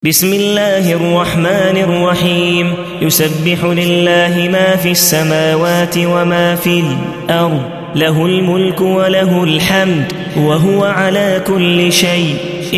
بسم الله الرحمن الرحيم يسبح لله ما في السماوات وما في الأرض له الملك وله الحمد وهو على كل شيء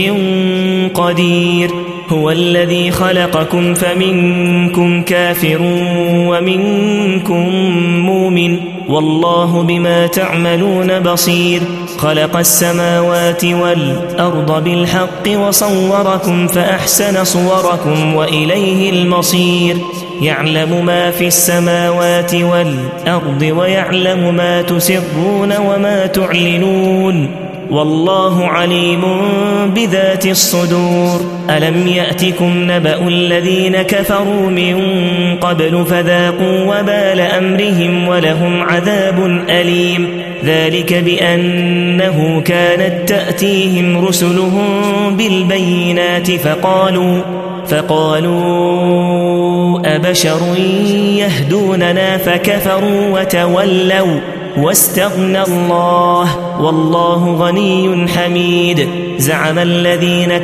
قدير هو الذي خلقكم فمنكم كافر ومنكم مؤمن والله بما تعملون بصير خلق السماوات والأرض بالحق وصوركم فأحسن صوركم وإليه المصير يعلم ما في السماوات والأرض ويعلم ما تسرون وما تعلنون والله عليم بذات الصدور ألم يأتكم نبأ الذين كفروا من قبل فذاقوا وبال أمرهم ولهم عذاب أليم ذلك بأنه كانت تأتيهم رسلهم بالبينات فقالوا أبشر يهدوننا فكفروا وتولوا واستغنى الله والله غني حميد زعم الذين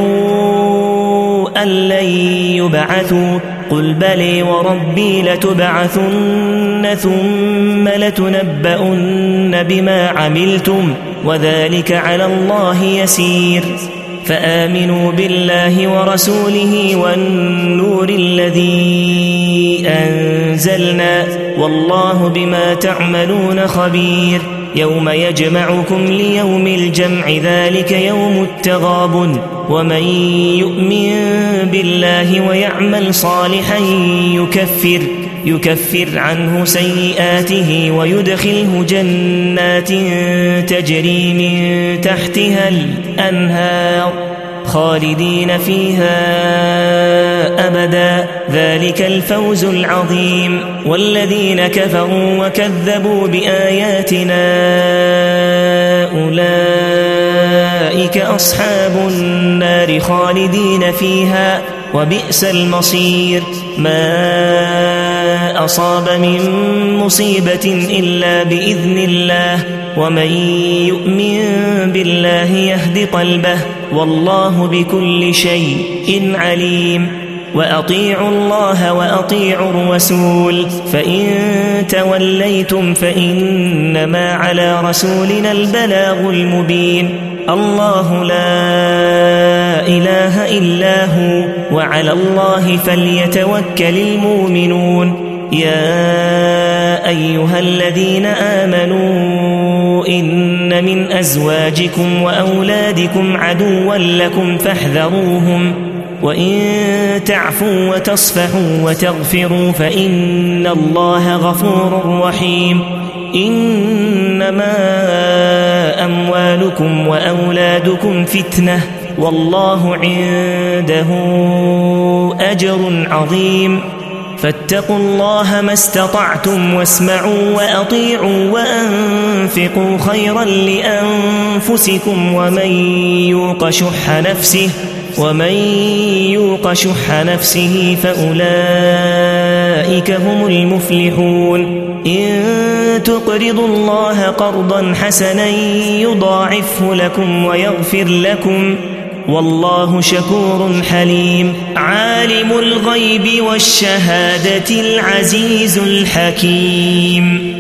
كفروا أن لن يبعثوا قل بلي وربي لتبعثن ثم لتنبؤن بما عملتم وذلك على الله يسير فآمنوا بالله ورسوله والنور الذي أنزلنا والله بما تعملون خبير يوم يجمعكم ليوم الجمع ذلك يوم التغابن ومن يؤمن بالله ويعمل صالحا يكفر عنه سيئاته ويدخله جنات تجري من تحتها الأنهار خالدين فيها أبدا ذلك الفوز العظيم والذين كفروا وكذبوا بآياتنا أولئك أصحاب النار خالدين فيها وبئس المصير ما أصاب من مصيبة إلا بإذن الله ومن يؤمن بالله يهد قلبه والله بكل شيء عليم وأطيعوا الله وأطيعوا الرسول فإن توليتم فإنما على رسولنا البلاغ المبين الله لا إله إلا هو وعلى الله فليتوكل المؤمنون يا أيها الذين آمنوا إن من أزواجكم وأولادكم عدوا لكم فاحذروهم وإن تعفوا وتصفحوا وتغفروا فإن الله غفور رحيم إنما أموالكم وأولادكم فتنة والله عنده أجر عظيم فاتقوا الله ما استطعتم واسمعوا وأطيعوا وأنفقوا خيرا لأنفسكم ومن يوق شح نفسه فأولئك هم المفلحون إن تقرضوا الله قرضا حسنا يضاعفه لكم ويغفر لكم والله شكور حليم عالم الغيب والشهادة العزيز الحكيم